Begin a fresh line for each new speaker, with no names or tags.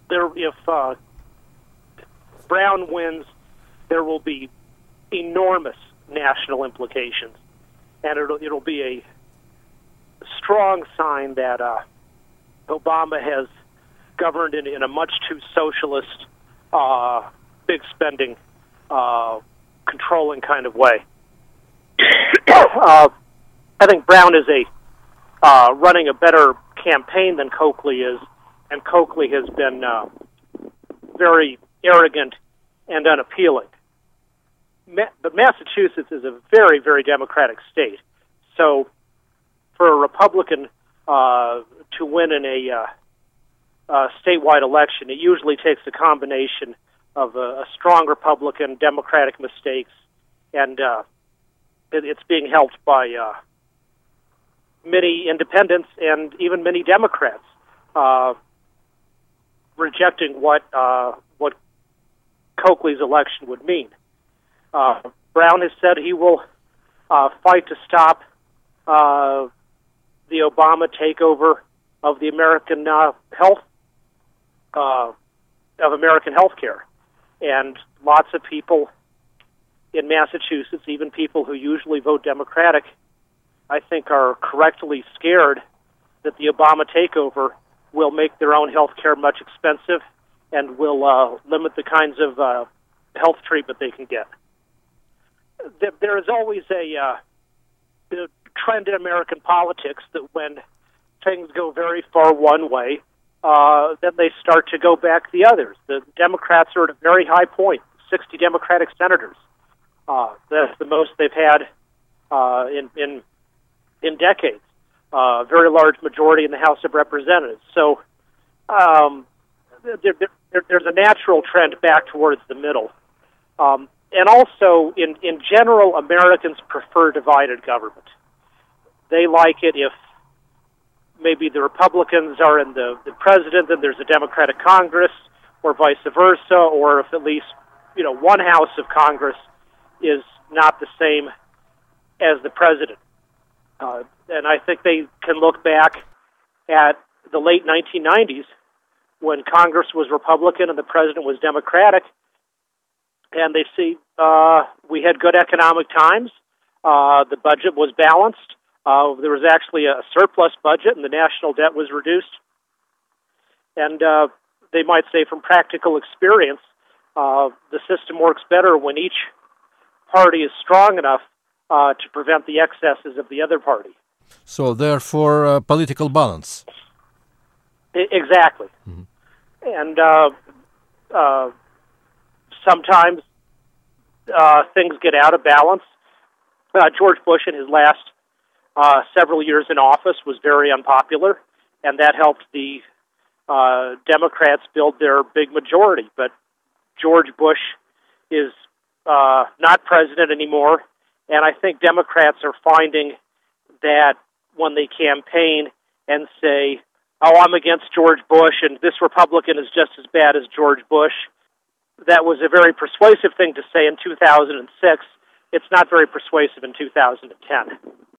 if Brown wins, there will be enormous national implications, and it'll be a strong sign that Obama has governed in a much too socialist, big spending, controlling kind of way. I think Brown is running a better campaign than Coakley is, and Coakley has been very arrogant and unappealing. But Massachusetts is a very, very Democratic state. So for a Republican to win in a statewide election, it usually takes a combination of a strong Republican, Democratic mistakes, and it's being helped by many independents and even many Democrats rejecting what Coakley's election would mean. Brown has said he will fight to stop the Obama takeover of the American American health care, and lots of people in Massachusetts, even people who usually vote Democratic, I think are correctly scared that the Obama takeover will make their own health care much expensive and will limit the kinds of health treatment they can get. There is always a trend in American politics that when things go very far one way, then they start to go back the others. The Democrats are at a very high point, 60 Democratic senators. That's the most they've had in decades. Very large majority in the House of Representatives. So there's a natural trend back towards the middle. And also, in general, Americans prefer divided government. They like it if maybe the Republicans are in the president and there's a Democratic Congress, or vice versa, or if at least one house of Congress is not the same as the president. And I think they can look back at the late 1990s when Congress was Republican and the president was Democratic, and they see we had good economic times. The budget was balanced. There was actually a surplus budget, and the national debt was reduced. And they might say from practical experience, the system works better when each party is strong enough to prevent the excesses of the other party.
So therefore, political balance.
Exactly. Mm-hmm. And sometimes things get out of balance. George Bush, in his last several years in office, was very unpopular, and that helped the Democrats build their big majority. But George Bush is not president anymore, and I think Democrats are finding that when they campaign and say, "Oh, I'm against George Bush, and this Republican is just as bad as George Bush," that was a very persuasive thing to say in 2006. It's not very persuasive in 2010.